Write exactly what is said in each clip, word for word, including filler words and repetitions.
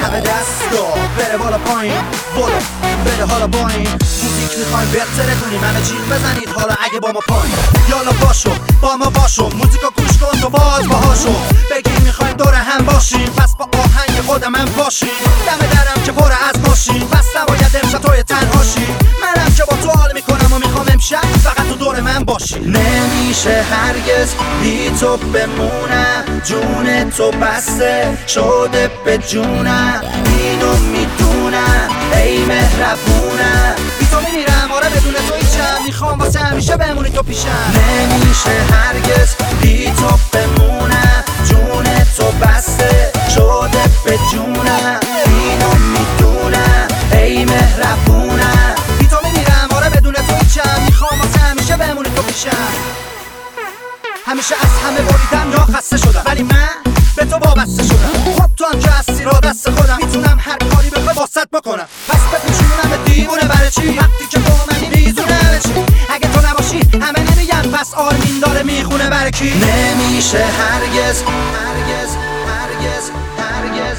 همه دستا بره بالا پایین، بالا بره حالا با این موزیک میخوایم بهتره کنیم، همه جیغ بزنید حالا اگه با ما پایین. یالا باشو با ما باشو، موزیکو گوش کن تو باز باهاشو، بگیم میخوایم دور هم باشیم، پس با آهنگ خودم هم باشیم. دم درم که پر از ماشین، پس نباید امشب توی تنهاشی، منم که با تو حال میکنم و میخوام امشب فقط تو دور من باشی. نمیشه هرگز بی تو بمونم، جون تو بسته شده به جونم، اینو میدونم ای مهربونم، بی تو میمیرم آره بدون تو هیچم، میخوام واسه همیشه بمونی تو پیشم. نمیشه هرگز بی تو بمونم، جون تو بسته شده به جونم، اینو میدونم ای مهربونم، بی تو میمیرم آره بدون تو هیچم، میخوام واسه همیشه بمونی تو پیشم. همیشه از همه بریدم یا خسته شدم، ولی من به تو وابسته شدم. خب تو هم که هستی را دست خودم، میتونم هر کاری بخوای واسط بکنم، پس بپیچونم به دیوونه برای چی؟ وقتی که تو منی میزونه چی؟ اگه تو نباشی همه نمیگن پس آرمین داره میخونه برای کی؟ نمیشه هرگز هرگز هرگز هرگز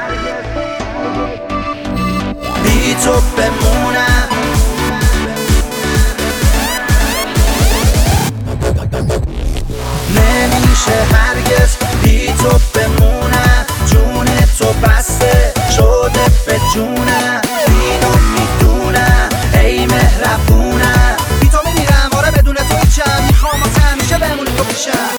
بی تو بمونم. نمیشه هرگز بی تو بمونم، جون تو بسته شده به جونم، اینو میدونم ای مهربونم، بی تو میمیرم آره بدون تو هیچم، میخوام واسه همیشه بمونی تو پیشم.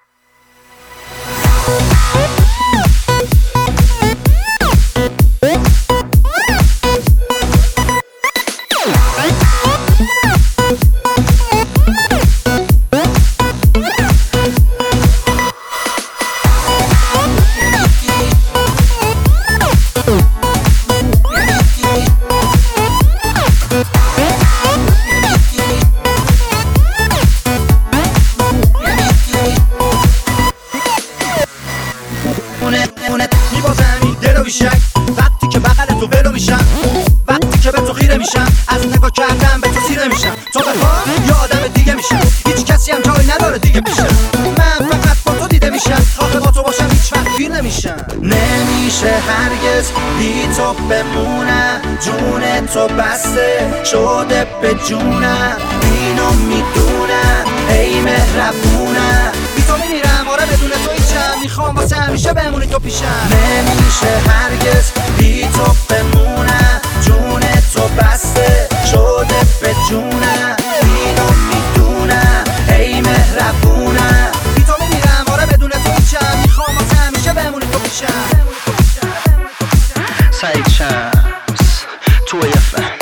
میبازم دلو بیشک وقتی که بغل تو ولو میشم، وقتی که به تو خیره میشم، از نگاه کردم به تو سیره میشم، تو بخواه یا آدم دیگه میشم، هیچ کسی هم جایی نداره دیگه پیشم، من فقط با تو دیده میشم، آخه با تو باشم هیچ وقت گیر نمیشم. نمیشه هرگز بی تو بمونم، جون تو بسته شده به جونم، اینو میدونم ای مهربونم، بی تو میمیرم آره بدون تو هیچم، میخوام واسه همیشه بمونی تو پیشم. نمیشه هرگز بی تو بمونم، جون تو بسته شده به جونم، اینو میدونم ای مهربونم، بی تو میمیرم آره بدون تو هیچم، میخوام واسه همیشه بمونی تو پیشم. سعید شمس توی اف ام